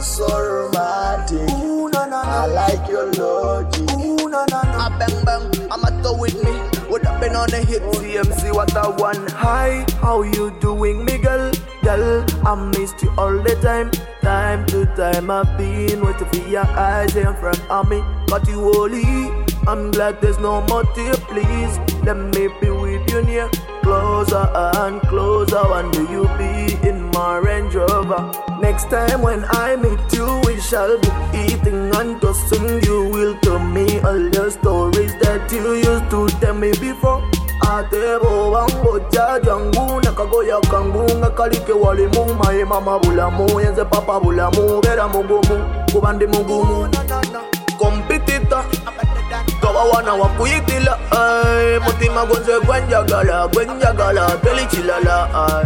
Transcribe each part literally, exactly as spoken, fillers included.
so romantic. Ooh, na, na, na. I like your logic. Ooh, na, na, na. A bang bang, I'm a toe with me. What up been on the hit? C M C, what I want. Hi, how you doing, me girl? Girl, I missed you all the time. Time to time I've been waiting for your eyes in front of me. Got you holy. I'm glad there's no more tear, please. Let me be with you near. Closer and closer, when do you be in my Range Rover? Next time when I meet you, we shall be eating and tossing. You will tell me all your stories that you used to tell me before. Atebo wango jajangu nakagoya kangu ngakalike wali mu my mama bulamu yenze papa bulamu bera mugumu kubandi mugumu kompitita Kawa wana wakuyitila ay mutima gonze gwenjagala gwenjagala telichilala ay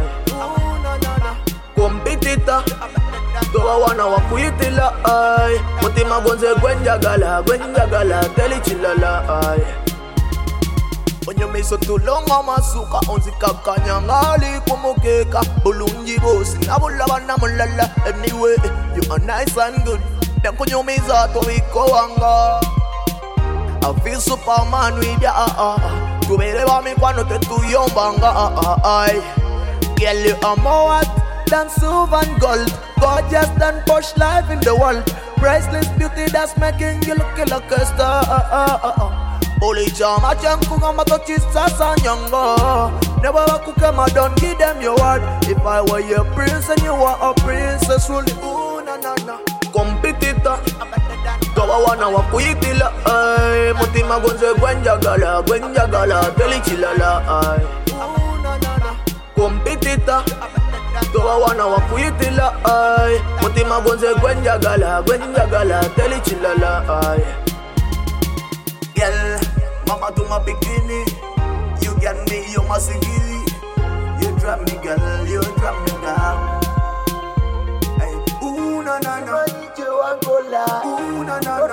kompitita Kawa wana wakuyitila ay mutima gonze gwenjagala gwenjagala telichilala ay Onyo meso tulonga masuka onzika kanyangali kumukeka bulungi bosi nabulabana mulala anyway you are nice and good Dankunyo meza to wanga I feel Superman with ya ah ah Kubeleba mi kwano te tuyombanga ah ah ay Girl you are more hot than silver and gold Gorgeous than posh life in the world Priceless beauty that's making you look like a star ah ah ah ah Holy Jama Chankunga Matochi Sasa Nyanga Never Wakukema, don't give them your word If I were your prince and you were a princess Really, ooh, na na na Kompitita Kawa wana wakuyitila ay Mutima gonze gwenjagala Gwenjagala telichilala ay Ooh, na na na Kompitita Kawa wana wakuyitila ay Mutima gonze gwenjagala Gwenjagala telichilala ay Girl, mama to my bikini You got me, you my civili You drop me girl, you drop me down Hey, ooh na na na Ooh na na na